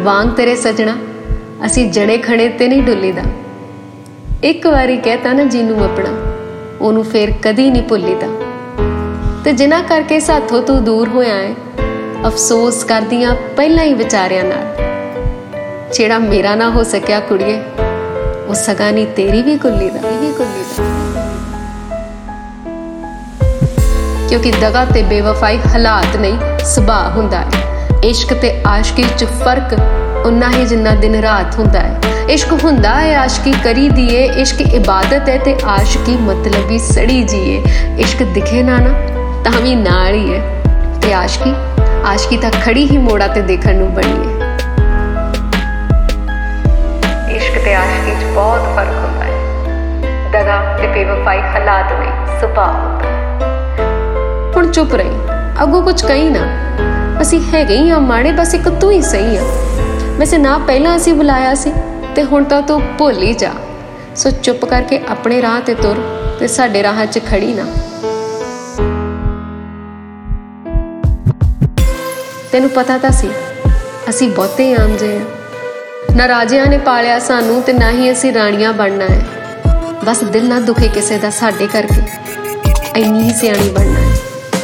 ਵਾਂਗ ਤੇਰੇ ਸਜਣਾ ਅਸੀਂ ਜਣੇ ਖਣੇ ਤੇ ਨਹੀਂ ਡੁੱਲੀਦਾ। ਇੱਕ ਵਾਰੀ ਕਹਿਤਾ ਨਾ ਜਿਹਨੂੰ ਆਪਣਾ ਉਹਨੂੰ ਫੇਰ ਕਦੀ ਨਹੀਂ ਭੁੱਲੀਦਾ। ਤੇ ਜਿਨ੍ਹਾਂ ਕਰਕੇ ਸਾਥੋਂ ਤੂੰ ਦੂਰ ਹੋਇਆ ਹੈ ਅਫਸੋਸ ਕਰਦੀਆਂ ਪਹਿਲਾਂ ਹੀ ਵਿਚਾਰਿਆਂ ਨਾਲ। ਜਿਹੜਾ ਮੇਰਾ ਨਾ ਹੋ ਸਕਿਆ ਕੁੜੀਏ ਉਹ ਸਗਾ ਨਹੀਂ ਤੇਰੀ ਵੀ ਕੁੱਲੀ ਦਾ ਕਿਉਂਕਿ ਦਗਾ ਤੇ ਬੇਵਫਾਈ ਹਾਲਾਤ ਨਹੀਂ ਸੁਭਾਅ ਹੁੰਦਾ ਹੈ। ਇਸ਼ਕ ਤੇ ਆਸ਼ਕੀ 'ਚ ਫਰਕ ਉਨਾ ਹੀ ਜਿੰਨਾ ਦਿਨ ਰਾਤ ਹੁੰਦਾ ਹੈ। ਇਸ਼ਕ ਹੁੰਦਾ ਹੈ ਆਸ਼ਕੀ ਕਰੀ ਦੀਏ, ਇਸ਼ਕ ਇਬਾਦਤ ਹੈ ਤੇ ਆਸ਼ਕੀ ਮਤਲਬੀ ਸੜੀ ਜੀਏ। ਇਸ਼ਕ ਦਿਖੇ ਨਾ ਤਾਂ ਵੀ ਨਾਲ ਹੀ ਹੈ ਤੇ ਆਸ਼ਕੀ ਤਾਂ ਖੜੀ ਹੀ ਮੋੜਾ ਤੇ ਦੇਖਣ ਨੂੰ ਬਣੀ ਹੈ। ਇਸ਼ਕ ਤੇ ਆਸ਼ਕੀ 'ਚ ਬਹੁਤ ਫਰਕ ਹੁੰਦਾ ਹੈ। ਦਗਾ ਤੇ ਬੇਵਫਾਈ ਹਾਲਾਤ ਨਹੀਂ ਸੁਭਾਅ ਹੁੰਦਾ ਹੈ। ਹੁਣ ਚੁੱਪ ਰਹੀ, ਅੱਗੋਂ ਕੁਝ ਕਹੀ ਨਾ। ਅਸੀਂ ਹੈਗੇ ਹੀ ਆ ਮਾੜੇ, ਬਸ ਇੱਕ ਤੂੰ ਹੀ ਸਹੀ ਆ। ਵੈਸੇ ਨਾ ਪਹਿਲਾਂ ਅਸੀਂ ਬੁਲਾਇਆ ਸੀ ਤੇ ਹੁਣ ਤਾਂ ਤੂੰ ਭੁੱਲ ਹੀ ਜਾ। ਸੋ ਚੁੱਪ ਕਰਕੇ ਆਪਣੇ ਰਾਹ ਤੇ ਤੁਰ ਤੇ ਸਾਡੇ ਰਾਹ 'ਚ ਖੜੀ ਨਾ। ਤੈਨੂੰ ਪਤਾ ਤਾਂ ਸੀ ਅਸੀਂ ਬਹੁਤੇ ਆਮ ਜਿਹੇ ਆ। ਨਾ ਰਾਜਿਆਂ ਨੇ ਪਾਲਿਆ ਸਾਨੂੰ ਤੇ ਨਾ ਹੀ ਅਸੀਂ ਰਾਣੀਆਂ ਬਣਨਾ ਹੈ। ਬਸ ਦਿਲ ਨਾ ਦੁਖੇ ਕਿਸੇ ਦਾ ਸਾਡੇ ਕਰਕੇ, ਇੰਨੀ ਸਿਆਣੀ ਬਣਨਾ ਹੈ।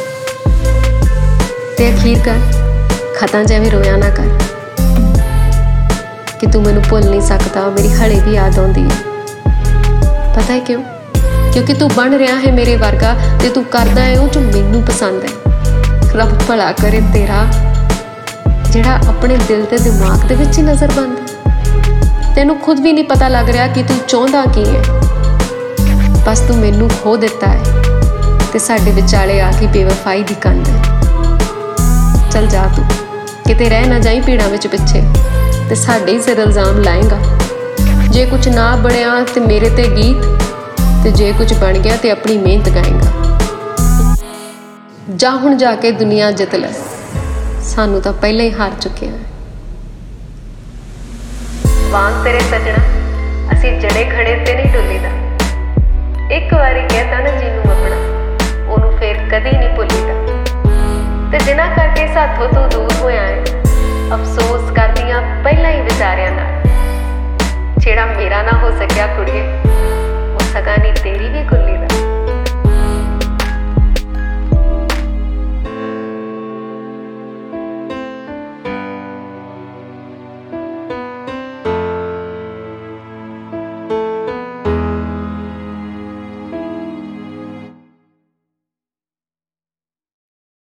ਤੇ ਅਖੀਰ ਕਰ ਖਤਾਂ ਜਿਵੇਂ ਰੋਇਆ ਨਾ ਕਰ ਕਿ ਤੂੰ ਮੈਨੂੰ ਭੁੱਲ ਨਹੀਂ ਸਕਦਾ। ਮੇਰੀ ਹਲੇ ਵੀ ਯਾਦ ਆਉਂਦੀ ਹੈ। ਪਤਾ ਹੈ ਕਿਉਂ? ਕਿਉਂਕਿ ਤੂੰ ਬਣ ਰਿਹਾ ਹੈ ਮੇਰੇ ਵਰਗਾ ਤੇ ਤੂੰ ਕਰਦਾ ਹੈ ਉਹ ਜੋ ਮੈਨੂੰ ਪਸੰਦ ਹੈ। ਰੱਬ ਭਲਾ ਕਰੇ ਤੇਰਾ ਜਿਹੜਾ ਆਪਣੇ ਦਿਲ ਤੇ ਦਿਮਾਗ ਦੇ ਵਿੱਚ ਹੀ ਨਜ਼ਰ ਬੰਦ। ਤੈਨੂੰ ਖੁਦ ਵੀ ਨਹੀਂ ਪਤਾ ਲੱਗ ਰਿਹਾ ਕਿ ਤੂੰ ਚਾਹੁੰਦਾ ਕੀ ਹੈ। ਬਸ ਤੂੰ ਮੈਨੂੰ ਖੋ ਦਿੱਤਾ ਹੈ ਤੇ ਸਾਡੇ ਵਿਚਾਲੇ ਆ ਕੇ ਬੇਵਫਾਈ ਦੀ ਕੰਧ ਹੈ। ਚੱਲ ਜਾ ਤੂੰ, ਕਿਤੇ ਰਹਿ ਨਾ ਜਾਈ ਭੀੜਾਂ ਵਿੱਚ ਪਿੱਛੇ ਤੇ ਸਾਡੇ ਹੀ ਸਿਰ ਇਲਜ਼ਾਮ ਲਾਏਗਾ। ਜੇ ਕੁਝ ਨਾ ਬਣਿਆ ਤੇ ਮੇਰੇ ਤੇ ਗੀਤ, ਤੇ ਜੇ ਕੁਝ ਬਣ ਗਿਆ ਤੇ ਆਪਣੀ ਮਿਹਨਤ ਗਾਏਗਾ। ਜਾ ਹੁਣ ਜਾ ਕੇ ਦੁਨੀਆ ਜਿੱਤ ਲੈ, ਸਾਨੂੰ ਤਾਂ ਪਹਿਲਾਂ ਹੀ ਹਾਰ ਚੁੱਕਿਆ। ਵਾਂਗ ਤੇਰੇ ਸਜਣਾ ਅਸੀਂ ਜੜੇ ਖੜੇ ਤੇ ਨਹੀਂ ਡੁੱਲੀਦਾ। ਇੱਕ ਵਾਰੀ ਕਹਿਤਾ ਨਾ ਜਿਹਨੂੰ ਆਪਣਾ ਉਹਨੂੰ ਫੇਰ ਕਦੀ ਨਹੀਂ ਭੁੱਲੀਦਾ। ਤੇ ਜਿਨ੍ਹਾਂ ਕਰਕੇ ਸਾਥੋਂ ਤੂੰ ਦੂਰ ਹੋਇਆ ਹੈ ਅਫਸੋਸ ਕਰਦੀਆਂ ਪਹਿਲਾਂ ਹੀ ਵਿਚਾਰਿਆਂ ਨਾਲ। ਜਿਹੜਾ ਮੇਰਾ ਨਾ ਹੋ ਸਕਿਆ ਕੁੜੀਏ ਉਹ ਸਗਾ ਨਹੀਂ ਤੇਰੀ ਵੀ ਕੁੱਲੀ ਦਾ।